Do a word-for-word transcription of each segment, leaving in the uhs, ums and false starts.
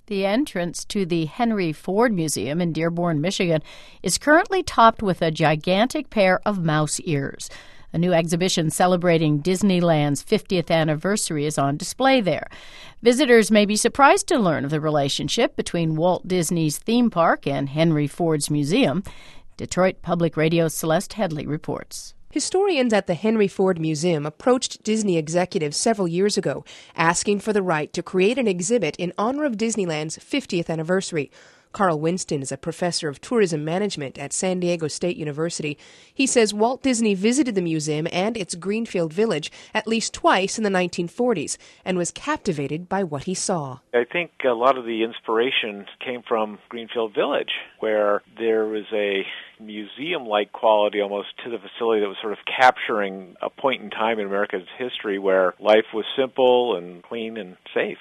The entrance to the Henry Ford Museum in Dearborn, Michigan, is currently topped with a gigantic pair of mouse ears. A new exhibition celebrating Disneyland's fiftieth anniversary is on display there. Visitors may be surprised to learn of the relationship between Walt Disney's theme park and Henry Ford's museum. Detroit Public Radio's Celeste Headley reports. Historians at the Henry Ford Museum approached Disney executives several years ago, asking for the right to create an exhibit in honor of Disneyland's fiftieth anniversary. Carl Winston is a professor of tourism management at San Diego State University. He says Walt Disney visited the museum and its Greenfield Village at least twice in the nineteen forties and was captivated by what he saw. I think a lot of the inspiration came from Greenfield Village, where there was a museum-like quality almost to the facility that was sort of capturing a point in time in America's history where life was simple and clean and safe.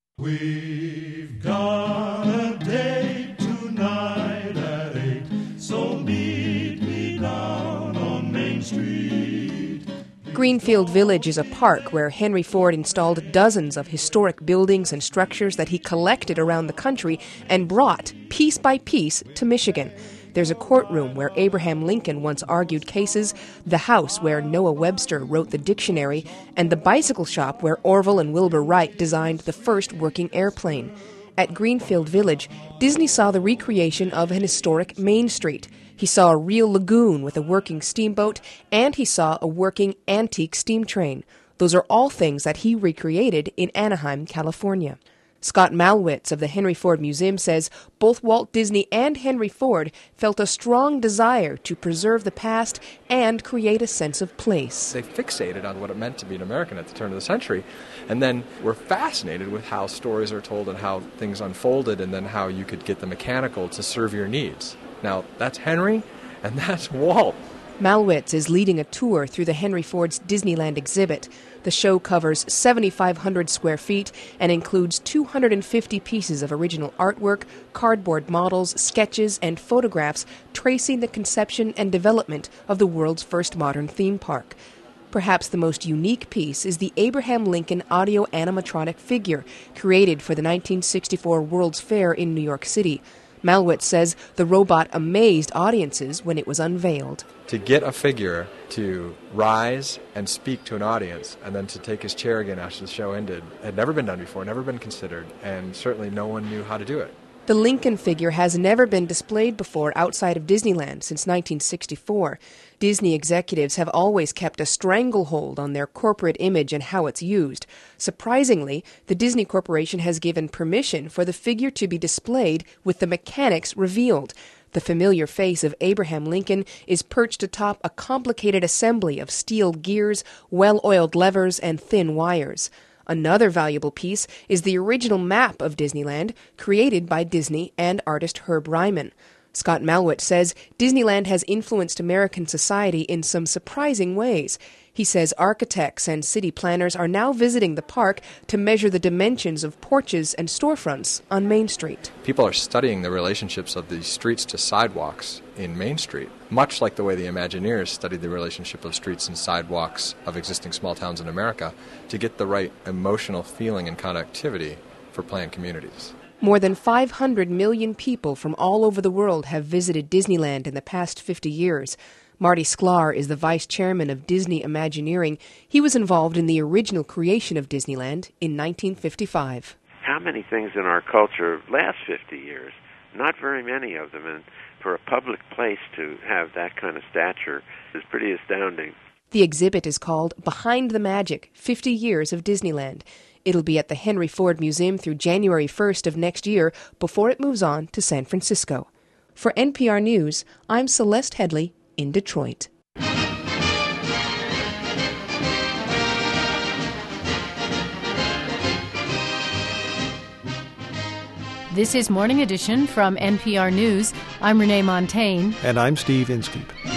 We've got a date tonight at eight, so meet me down on Main Street. Greenfield Village is a park where Henry Ford installed dozens of historic buildings and structures that he collected around the country and brought, piece by piece, to Michigan. There's a courtroom where Abraham Lincoln once argued cases, the house where Noah Webster wrote the dictionary, and the bicycle shop where Orville and Wilbur Wright designed the first working airplane. At Greenfield Village, Disney saw the recreation of an historic Main Street. He saw a real lagoon with a working steamboat, and he saw a working antique steam train. Those are all things that he recreated in Anaheim, California. Scott Malwitz of the Henry Ford Museum says both Walt Disney and Henry Ford felt a strong desire to preserve the past and create a sense of place. They fixated on what it meant to be an American at the turn of the century, and then were fascinated with how stories are told and how things unfolded, and then how you could get the mechanical to serve your needs. Now, that's Henry, and that's Walt. Malwitz is leading a tour through the Henry Ford's Disneyland exhibit. The show covers seventy-five hundred square feet and includes two hundred fifty pieces of original artwork, cardboard models, sketches, and photographs tracing the conception and development of the world's first modern theme park. Perhaps the most unique piece is the Abraham Lincoln audio animatronic figure created for the nineteen sixty-four World's Fair in New York City. Malwitz says the robot amazed audiences when it was unveiled. To get a figure to rise and speak to an audience and then to take his chair again after the show ended had never been done before, never been considered, and certainly no one knew how to do it. The Lincoln figure has never been displayed before outside of Disneyland since nineteen sixty-four. Disney executives have always kept a stranglehold on their corporate image and how it's used. Surprisingly, the Disney Corporation has given permission for the figure to be displayed with the mechanics revealed. The familiar face of Abraham Lincoln is perched atop a complicated assembly of steel gears, well-oiled levers, and thin wires. Another valuable piece is the original map of Disneyland, created by Disney and artist Herb Ryman. Scott Malwitz says Disneyland has influenced American society in some surprising ways. He says architects and city planners are now visiting the park to measure the dimensions of porches and storefronts on Main Street. People are studying the relationships of the streets to sidewalks in Main Street, much like the way the Imagineers studied the relationship of streets and sidewalks of existing small towns in America to get the right emotional feeling and connectivity for planned communities. More than five hundred million people from all over the world have visited Disneyland in the past fifty years. Marty Sklar is the vice chairman of Disney Imagineering. He was involved in the original creation of Disneyland in nineteen fifty-five. How many things in our culture last fifty years? Not very many of them, and for a public place to have that kind of stature is pretty astounding. The exhibit is called Behind the Magic, fifty years of Disneyland. It'll be at the Henry Ford Museum through January first of next year before it moves on to San Francisco. For N P R News, I'm Celeste Headley in Detroit. This is Morning Edition from N P R News. I'm Renee Montagne. And I'm Steve Inskeep.